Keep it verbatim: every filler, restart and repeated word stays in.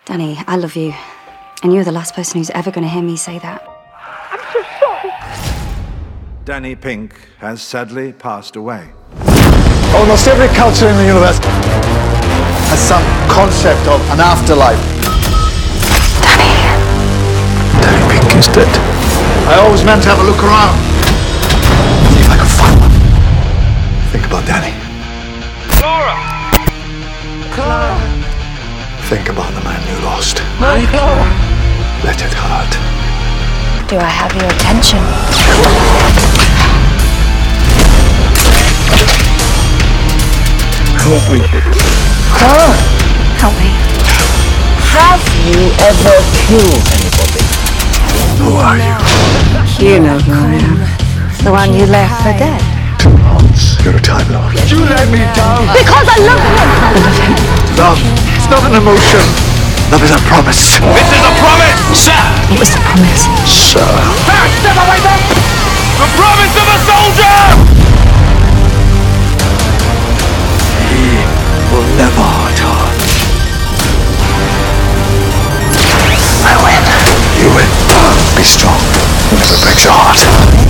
Danny, I love you. And you're the last person who's ever going to hear me say that. I'm so sorry. Danny Pink has sadly passed away. Almost every culture in the universe has some concept of an afterlife. Danny. Danny Pink is dead. I always meant to have a look around. See if I can find one. Think about Danny. Clara! Clara! Think about the man you lost. My Clara! Let it hurt. Do I have your attention? Help me. Clara! Help me. Have you ever killed anybody? Who are you? You know who I am. The one you left for dead. Two hearts. You're a time lord. You let me down. Because I love him! I love him. Love. It's not an emotion. Love is a promise. This is a promise! Sir! What was the promise? Sir. Back! Step away from... The promise of a soldier! He will never hurt her. I win. You win. Be strong. Never breaks your heart.